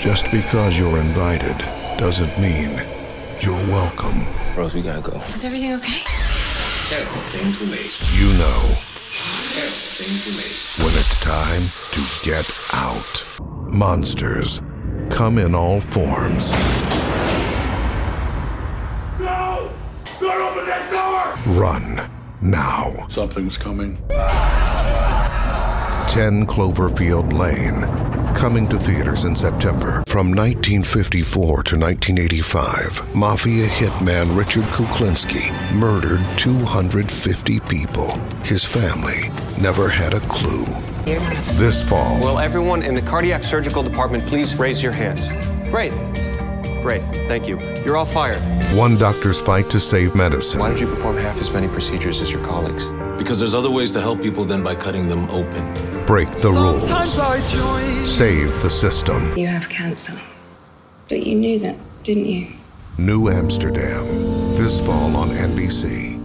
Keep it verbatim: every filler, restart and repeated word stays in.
Just because you're invited doesn't mean you're welcome. Rose, we gotta go. Is everything okay? Everything too late. You know Everything too late. when it's time to get out. Monsters come in all forms. No! Don't open that door! Run now. Something's coming. ten Cloverfield Lane, coming to theaters in September. From nineteen fifty-four to nineteen eighty-five, Mafia hitman Richard Kuklinski murdered two hundred fifty people. His family never had a clue. This fall, Will everyone in the cardiac surgical department please raise your hands? Great. Great, thank you. You're all fired. one doctor's fight to save medicine. Why did you perform half as many procedures as your colleagues? Because there's other ways to help people than by cutting them open. Break the rules. Save the system. You have cancer. But you knew that, didn't you? New Amsterdam, this fall on N B C.